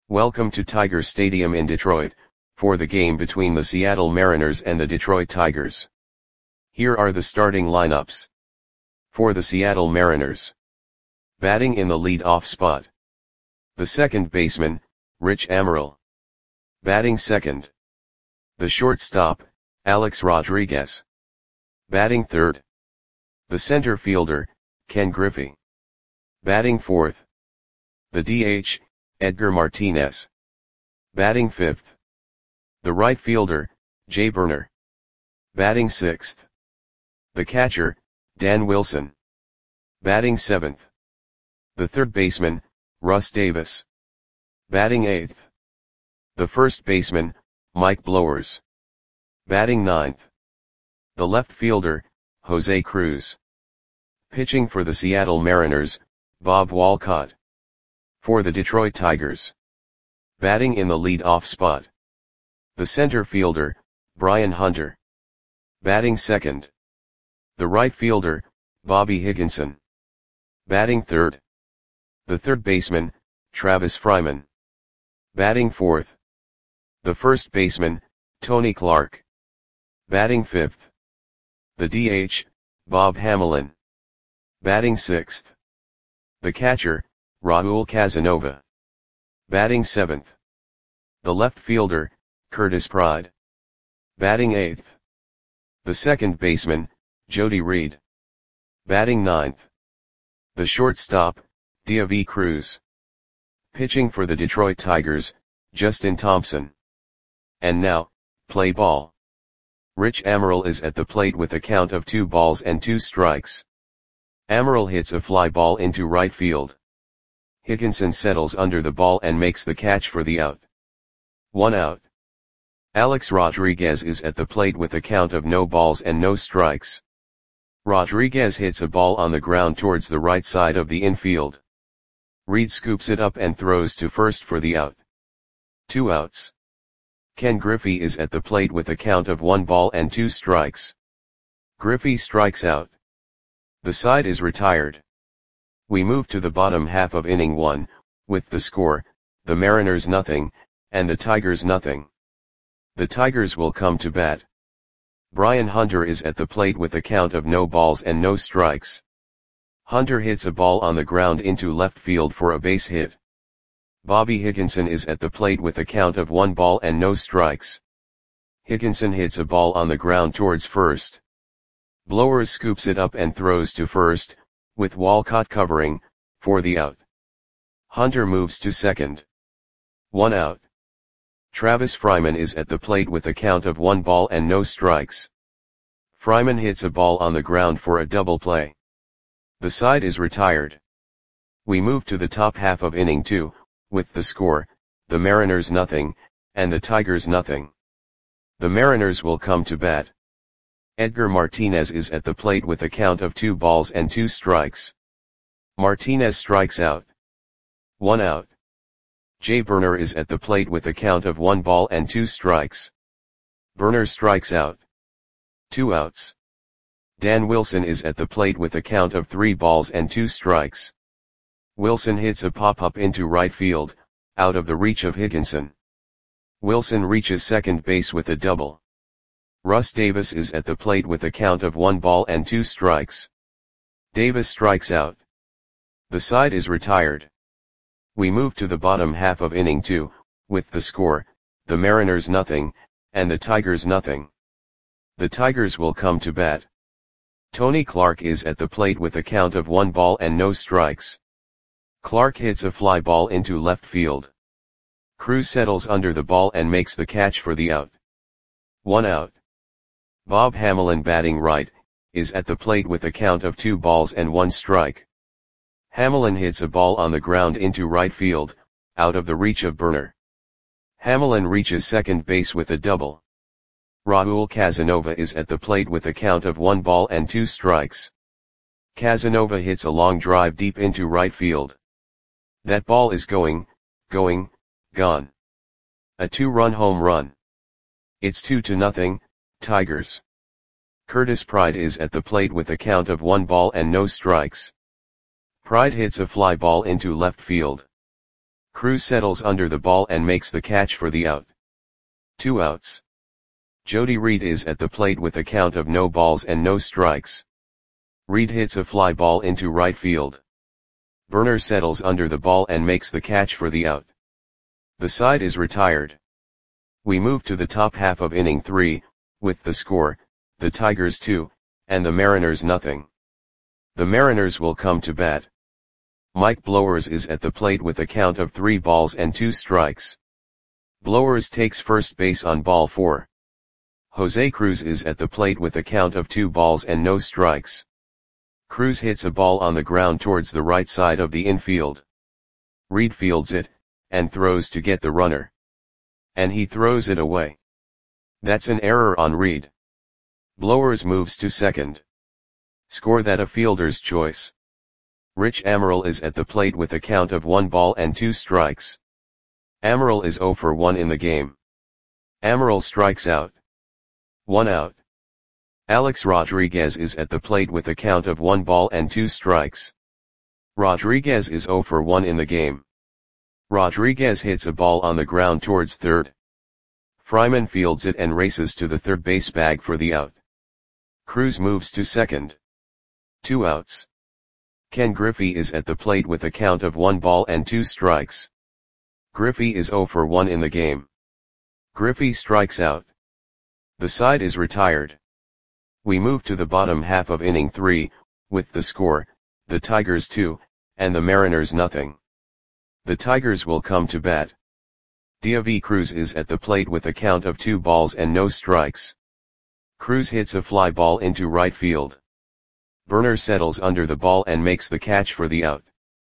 Welcome to Tiger Stadium in Detroit, for the game between the Seattle Mariners and the Detroit Tigers. Here are the starting lineups. For the Seattle Mariners. Batting in the lead-off spot. The second baseman, Rich Amaral. Batting second. The shortstop, Alex Rodriguez. Batting third. The center fielder, Ken Griffey. Batting fourth. The DH, Edgar Martinez. Batting fifth. The right fielder, Jay Burner. Batting sixth. The catcher, Dan Wilson. Batting seventh. The third baseman, Russ Davis. Batting eighth. The first baseman, Mike Blowers. Batting ninth. The left fielder, Jose Cruz. Pitching for the Seattle Mariners, Bob Walcott. For the Detroit Tigers. Batting in the lead-off spot. The center fielder, Brian Hunter. Batting second. The right fielder, Bobby Higginson. Batting third. The third baseman, Travis Fryman. Batting fourth. The first baseman, Tony Clark. Batting fifth. The DH, Bob Hamelin. Batting sixth. The catcher, Raul Casanova. Batting seventh. The left fielder, Curtis Pride. Batting eighth. The second baseman, Jody Reed. Batting ninth. The shortstop, Diavy Cruz. Pitching for the Detroit Tigers, Justin Thompson. And now, play ball. Rich Amaral is at the plate with a count of 2 balls and 2 strikes. Amaral hits a fly ball into right field. Higginson settles under the ball and makes the catch for the out. 1 out. Alex Rodriguez is at the plate with a count of no balls and no strikes. Rodriguez hits a ball on the ground towards the right side of the infield. Reed scoops it up and throws to first for the out. 2 outs. Ken Griffey is at the plate with a count of 1 ball and 2 strikes. Griffey strikes out. The side is retired. We move to the bottom half of inning 1, with the score, the Mariners nothing, and the Tigers nothing. The Tigers will come to bat. Brian Hunter is at the plate with a count of no balls and no strikes. Hunter hits a ball on the ground into left field for a base hit. Bobby Higginson is at the plate with a count of 1 ball and no strikes. Higginson hits a ball on the ground towards first. Blowers scoops it up and throws to first, with Walcott covering, for the out. Hunter moves to second. 1 out. Travis Fryman is at the plate with a count of 1 ball and no strikes. Fryman hits a ball on the ground for a double play. The side is retired. We move to the top half of inning 2, with the score, the Mariners nothing, and the Tigers nothing. The Mariners will come to bat. Edgar Martinez is at the plate with a count of 2 balls and 2 strikes. Martinez strikes out. 1 out. Jay Burner is at the plate with a count of 1 ball and 2 strikes. Burner strikes out. 2 outs. Dan Wilson is at the plate with a count of 3 balls and 2 strikes. Wilson hits a pop-up into right field, out of the reach of Higginson. Wilson reaches second base with a double. Russ Davis is at the plate with a count of 1 ball and 2 strikes. Davis strikes out. The side is retired. We move to the bottom half of inning 2, with the score, the Mariners nothing, and the Tigers nothing. The Tigers will come to bat. Tony Clark is at the plate with a count of 1 ball and no strikes. Clark hits a fly ball into left field. Cruz settles under the ball and makes the catch for the out. 1 out. Bob Hamelin, batting right, is at the plate with a count of 2 balls and 1 strike. Hamelin hits a ball on the ground into right field, out of the reach of Burner. Hamelin reaches second base with a double. Raul Casanova is at the plate with a count of 1 ball and 2 strikes. Casanova hits a long drive deep into right field. That ball is gone. A 2-run home run. It's 2-0, Tigers. Curtis Pride is at the plate with a count of 1 ball and no strikes. Pride hits a fly ball into left field. Cruz settles under the ball and makes the catch for the out. 2 outs. Jody Reed is at the plate with a count of no balls and no strikes. Reed hits a fly ball into right field. Burner settles under the ball and makes the catch for the out. The side is retired. We move to the top half of inning 3, with the score, the Tigers 2, and the Mariners nothing. The Mariners will come to bat. Mike Blowers is at the plate with a count of 3 balls and 2 strikes. Blowers takes first base on ball 4. Jose Cruz is at the plate with a count of 2 balls and no strikes. Cruz hits a ball on the ground towards the right side of the infield. Reed fields it, and throws to get the runner. And he throws it away. That's an error on Reed. Blowers moves to second. Score that a fielder's choice. Rich Amaral is at the plate with a count of 1 ball and 2 strikes. Amaral is 0 for 1 in the game. Amaral strikes out. 1 out. Alex Rodriguez is at the plate with a count of 1 ball and 2 strikes. Rodriguez is 0 for 1 in the game. Rodriguez hits a ball on the ground towards third. Fryman fields it and races to the third base bag for the out. Cruz moves to second. 2 outs. Ken Griffey is at the plate with a count of 1 ball and 2 strikes. Griffey is 0 for 1 in the game. Griffey strikes out. The side is retired. We move to the bottom half of inning 3, with the score, the Tigers 2, and the Mariners nothing. The Tigers will come to bat. Diavi Cruz is at the plate with a count of 2 balls and no strikes. Cruz hits a fly ball into right field. Burner settles under the ball and makes the catch for the out.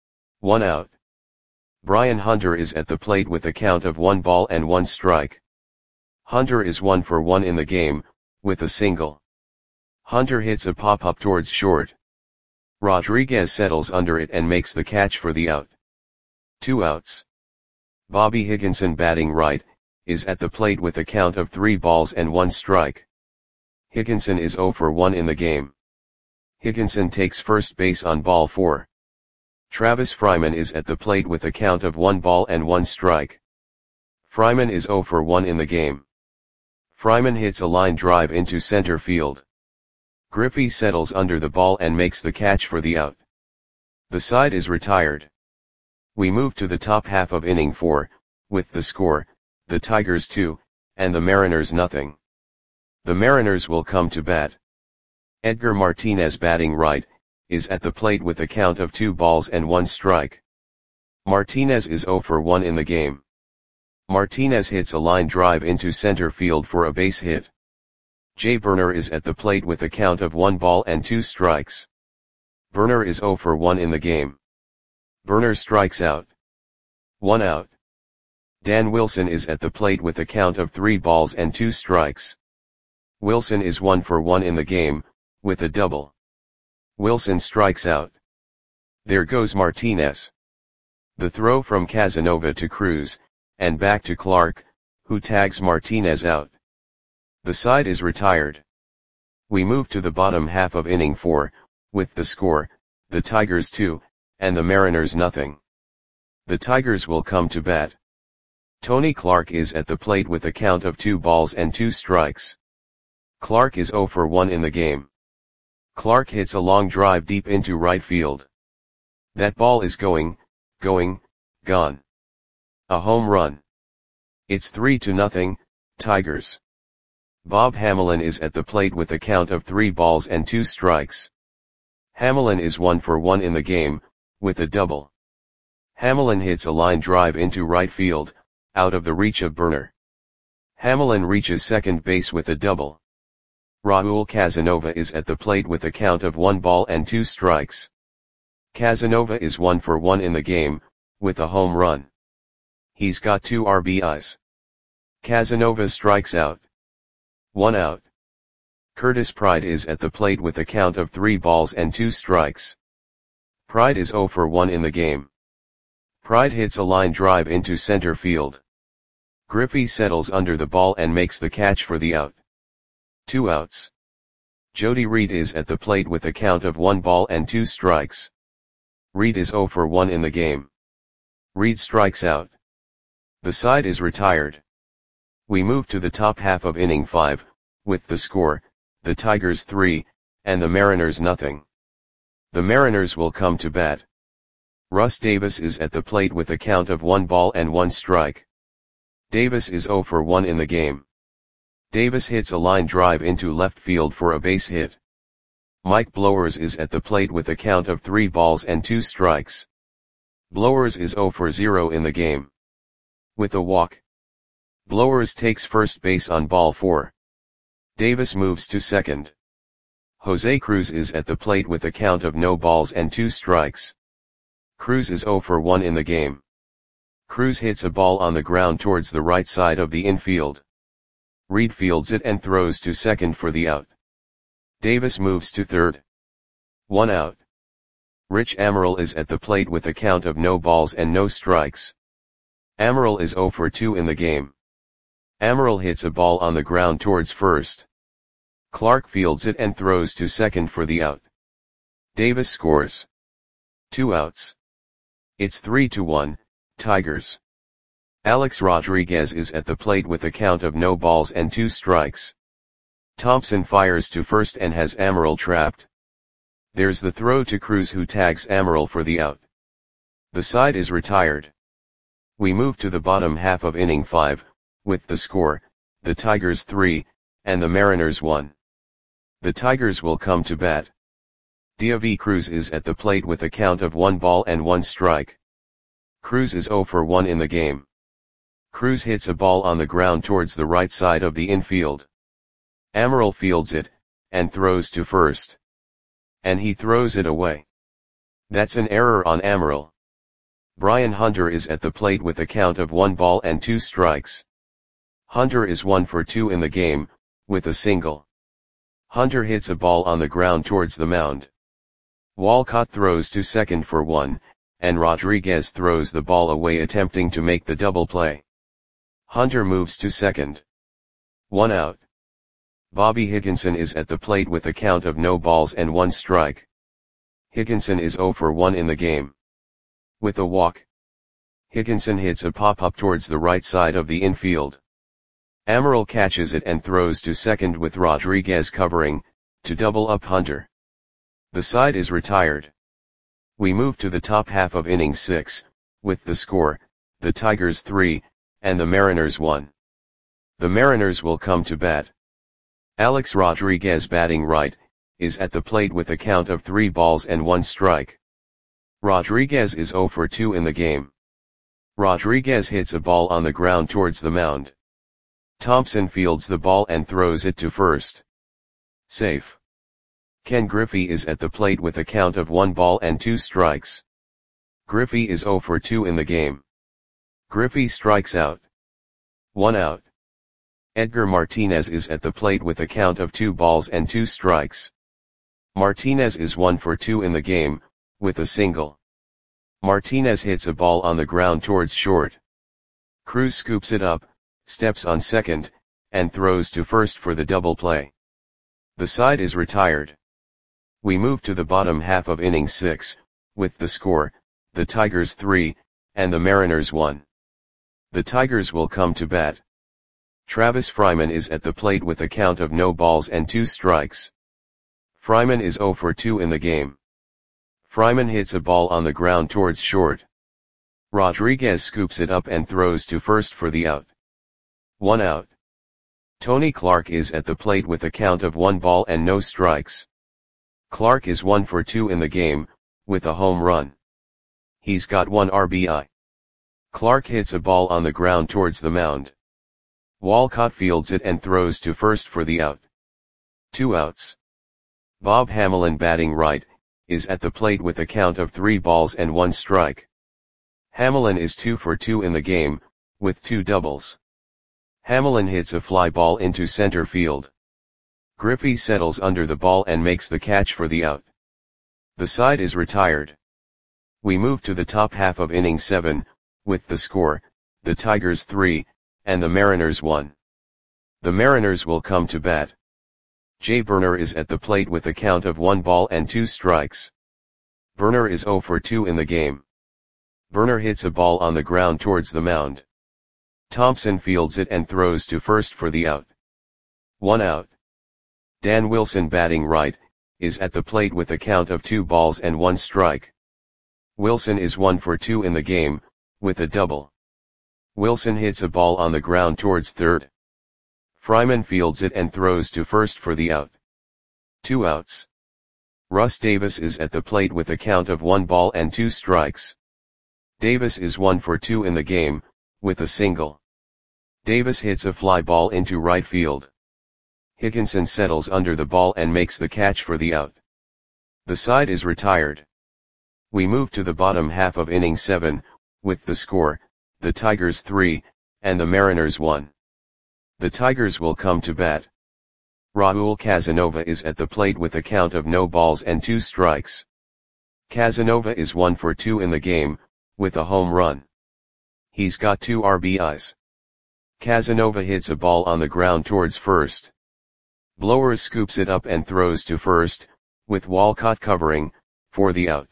1 out. Brian Hunter is at the plate with a count of 1 ball and 1 strike. Hunter is 1 for 1 in the game, with a single. Hunter hits a pop-up towards short. Rodriguez settles under it and makes the catch for the out. 2 outs. Bobby Higginson, batting right, is at the plate with a count of 3 balls and 1 strike. Higginson is 0 for 1 in the game. Higginson takes first base on ball 4. Travis Fryman is at the plate with a count of 1 ball and 1 strike. Fryman is 0 for 1 in the game. Fryman hits a line drive into center field. Griffey settles under the ball and makes the catch for the out. The side is retired. We move to the top half of inning 4, with the score, the Tigers 2, and the Mariners nothing. The Mariners will come to bat. Edgar Martinez, batting right, is at the plate with a count of 2 balls and 1 strike. Martinez is 0 for 1 in the game. Martinez hits a line drive into center field for a base hit. Jay Burner is at the plate with a count of 1 ball and 2 strikes. Burner is 0 for 1 in the game. Burner strikes out. 1 out. Dan Wilson is at the plate with a count of 3 balls and 2 strikes. Wilson is 1 for 1 in the game, with a double. Wilson strikes out. There goes Martinez. The throw from Casanova to Cruz, and back to Clark, who tags Martinez out. The side is retired. We move to the bottom half of inning 4, with the score, the Tigers 2, and the Mariners nothing. The Tigers will come to bat. Tony Clark is at the plate with a count of 2 balls and 2 strikes. Clark is 0 for 1 in the game. Clark hits a long drive deep into right field. That ball is gone. A home run. It's 3-0, Tigers. Bob Hamelin is at the plate with a count of 3 balls and 2 strikes. Hamelin is 1 for 1 in the game, with a double. Hamelin hits a line drive into right field, out of the reach of Burner. Hamelin reaches second base with a double. Raul Casanova is at the plate with a count of 1 ball and 2 strikes. Casanova is 1 for 1 in the game, with a home run. He's got 2 RBIs. Casanova strikes out. 1 out. Curtis Pride is at the plate with a count of 3 balls and 2 strikes. Pride is 0 for 1 in the game. Pride hits a line drive into center field. Griffey settles under the ball and makes the catch for the out. 2 outs. Jody Reed is at the plate with a count of 1 ball and 2 strikes. Reed is 0 for 1 in the game. Reed strikes out. The side is retired. We move to the top half of inning 5, with the score, the Tigers 3, and the Mariners nothing. The Mariners will come to bat. Russ Davis is at the plate with a count of 1 ball and 1 strike. Davis is 0 for 1 in the game. Davis hits a line drive into left field for a base hit. Mike Blowers is at the plate with a count of 3 balls and 2 strikes. Blowers is 0 for 0 in the game. With a walk, Blowers takes first base on ball 4. Davis moves to second. Jose Cruz is at the plate with a count of no balls and 2 strikes. Cruz is 0 for 1 in the game. Cruz hits a ball on the ground towards the right side of the infield. Reed fields it and throws to second for the out. Davis moves to third. 1 out. Rich Amaral is at the plate with a count of no balls and no strikes. Amaral is 0 for 2 in the game. Amaral hits a ball on the ground towards first. Clark fields it and throws to second for the out. Davis scores. 2 outs. It's 3-1, Tigers. Alex Rodriguez is at the plate with a count of no balls and 2 strikes. Thompson fires to first and has Amaral trapped. There's the throw to Cruz, who tags Amaral for the out. The side is retired. We move to the bottom half of inning 5, with the score, the Tigers 3, and the Mariners 1. The Tigers will come to bat. Deivi Cruz is at the plate with a count of 1 ball and 1 strike. Cruz is 0 for 1 in the game. Cruz hits a ball on the ground towards the right side of the infield. Amaral fields it, and throws to first. And he throws it away. That's an error on Amaral. Brian Hunter is at the plate with a count of 1 ball and 2 strikes. Hunter is 1 for 2 in the game, with a single. Hunter hits a ball on the ground towards the mound. Walcott throws to second for 1, and Rodriguez throws the ball away attempting to make the double play. Hunter moves to second. 1 out. Bobby Higginson is at the plate with a count of no balls and 1 strike. Higginson is 0 for 1 in the game. With a walk, Higginson hits a pop-up towards the right side of the infield. Amaral catches it and throws to second with Rodriguez covering, to double up Hunter. The side is retired. We move to the top half of inning 6, with the score, the Tigers 3, and the Mariners 1. The Mariners will come to bat. Alex Rodriguez, batting right, is at the plate with a count of 3 balls and 1 strike. Rodriguez is 0 for 2 in the game. Rodriguez hits a ball on the ground towards the mound. Thompson fields the ball and throws it to first. Safe. Ken Griffey is at the plate with a count of 1 ball and 2 strikes. Griffey is 0 for 2 in the game. Griffey strikes out. 1 out. Edgar Martinez is at the plate with a count of 2 balls and 2 strikes. Martinez is 1 for 2 in the game, with a single. Martinez hits a ball on the ground towards short. Cruz scoops it up, steps on second, and throws to first for the double play. The side is retired. We move to the bottom half of inning 6, with the score, the Tigers 3, and the Mariners 1. The Tigers will come to bat. Travis Fryman is at the plate with a count of no balls and 2 strikes. Fryman is 0 for 2 in the game. Fryman hits a ball on the ground towards short. Rodriguez scoops it up and throws to first for the out. 1 out. Tony Clark is at the plate with a count of 1 ball and no strikes. Clark is 1 for 2 in the game, with a home run. He's got 1 RBI. Clark hits a ball on the ground towards the mound. Walcott fields it and throws to first for the out. 2 outs. Bob Hamelin, batting right, is at the plate with a count of 3 balls and 1 strike. Hamelin is 2 for 2 in the game, with 2 doubles. Hamelin hits a fly ball into center field. Griffey settles under the ball and makes the catch for the out. The side is retired. We move to the top half of inning 7, with the score, the Tigers 3, and the Mariners 1. The Mariners will come to bat. Jay Burner is at the plate with a count of 1 ball and 2 strikes. Burner is 0 for 2 in the game. Burner hits a ball on the ground towards the mound. Thompson fields it and throws to first for the out. 1 out. Dan Wilson, batting right, is at the plate with a count of 2 balls and 1 strike. Wilson is 1 for 2 in the game, with a double. Wilson hits a ball on the ground towards third. Fryman fields it and throws to first for the out. 2 outs. Russ Davis is at the plate with a count of 1 ball and 2 strikes. Davis is 1 for 2 in the game, with a single. Davis hits a fly ball into right field. Higginson settles under the ball and makes the catch for the out. The side is retired. We move to the bottom half of inning 7, with the score, the Tigers 3, and the Mariners 1. The Tigers will come to bat. Raul Casanova is at the plate with a count of no balls and 2 strikes. Casanova is 1 for 2 in the game, with a home run. He's got 2 RBIs. Casanova hits a ball on the ground towards first. Blowers scoops it up and throws to first, with Walcott covering, for the out.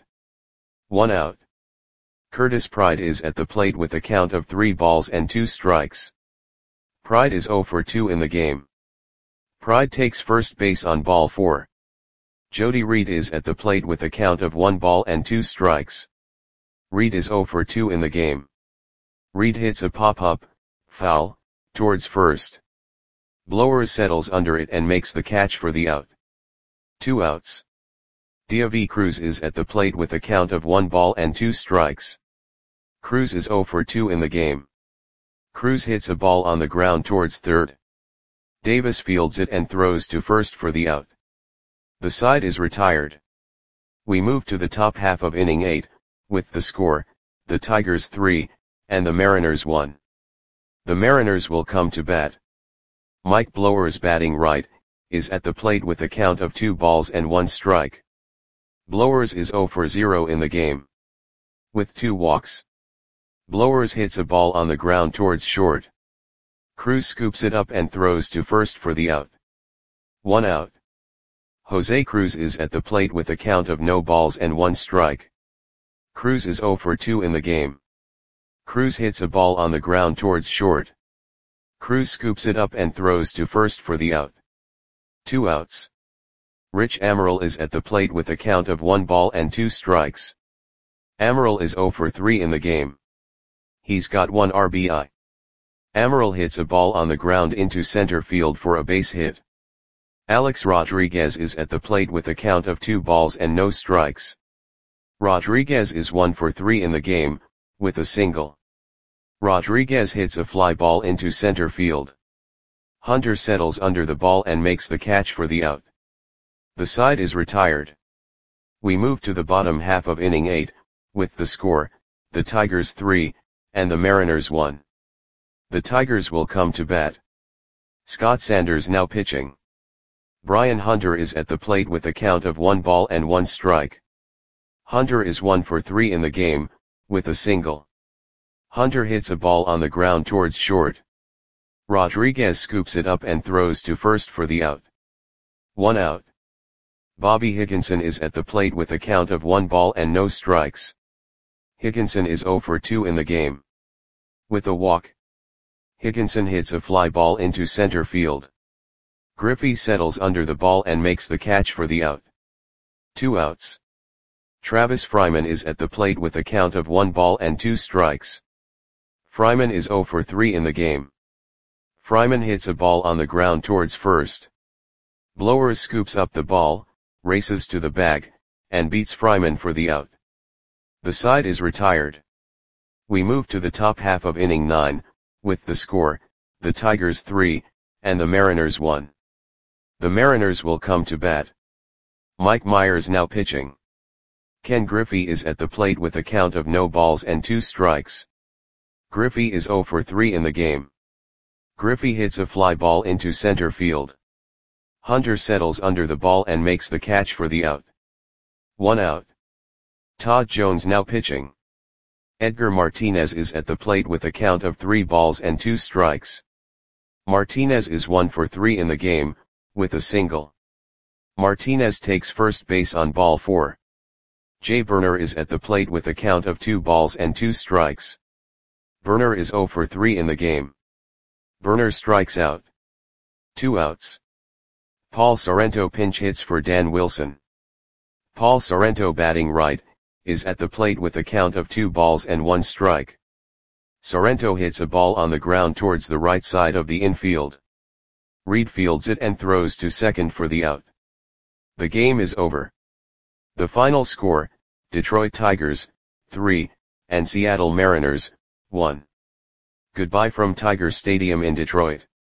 1 out. Curtis Pride is at the plate with a count of 3 balls and 2 strikes. Pride is 0 for 2 in the game. Pride takes first base on ball 4. Jody Reed is at the plate with a count of 1 ball and 2 strikes. Reed is 0 for 2 in the game. Reed hits a pop-up, foul, towards first. Blowers settles under it and makes the catch for the out. 2 outs. Deivi Cruz is at the plate with a count of 1 ball and 2 strikes. Cruz is 0 for 2 in the game. Cruz hits a ball on the ground towards third. Davis fields it and throws to first for the out. The side is retired. We move to the top half of inning 8, with the score, the Tigers 3, and the Mariners 1. The Mariners will come to bat. Mike Blowers, batting right, is at the plate with a count of 2 balls and 1 strike. Blowers is 0 for 0 in the game. With 2 walks. Blowers hits a ball on the ground towards short. Cruz scoops it up and throws to first for the out. 1 out. Jose Cruz is at the plate with a count of no balls and 1 strike. Cruz is 0 for 2 in the game. Cruz hits a ball on the ground towards short. Cruz scoops it up and throws to first for the out. 2 outs. Rich Amaral is at the plate with a count of 1 ball and 2 strikes. Amaral is 0 for 3 in the game. He's got 1 RBI. Amaral hits a ball on the ground into center field for a base hit. Alex Rodriguez is at the plate with a count of 2 balls and no strikes. Rodriguez is 1 for 3 in the game, with a single. Rodriguez hits a fly ball into center field. Hunter settles under the ball and makes the catch for the out. The side is retired. We move to the bottom half of inning 8, with the score, the Tigers 3, and the Mariners 1. The Tigers will come to bat. Scott Sanders now pitching. Brian Hunter is at the plate with a count of 1 ball and 1 strike. Hunter is 1 for 3 in the game, with a single. Hunter hits a ball on the ground towards short. Rodriguez scoops it up and throws to first for the out. 1 out. Bobby Higginson is at the plate with a count of 1 ball and no strikes. Higginson is 0 for 2 in the game. With a walk. Higginson hits a fly ball into center field. Griffey settles under the ball and makes the catch for the out. 2 outs. Travis Fryman is at the plate with a count of 1 ball and 2 strikes. Fryman is 0 for 3 in the game. Fryman hits a ball on the ground towards first. Blowers scoops up the ball, races to the bag, and beats Fryman for the out. The side is retired. We move to the top half of inning 9, with the score, the Tigers 3, and the Mariners 1. The Mariners will come to bat. Mike Myers now pitching. Ken Griffey is at the plate with a count of no balls and 2 strikes. Griffey is 0 for 3 in the game. Griffey hits a fly ball into center field. Hunter settles under the ball and makes the catch for the out. 1 out. Todd Jones now pitching. Edgar Martinez is at the plate with a count of 3 balls and 2 strikes. Martinez is 1 for 3 in the game, with a single. Martinez takes first base on ball 4. Jay Burner is at the plate with a count of 2 balls and 2 strikes. Burner is 0 for 3 in the game. Burner strikes out. 2 outs. Paul Sorrento pinch hits for Dan Wilson. Paul Sorrento, batting right, is at the plate with a count of 2 balls and 1 strike. Sorrento hits a ball on the ground towards the right side of the infield. Reed fields it and throws to second for the out. The game is over. The final score, Detroit Tigers, 3, and Seattle Mariners, 1. Goodbye from Tiger Stadium in Detroit.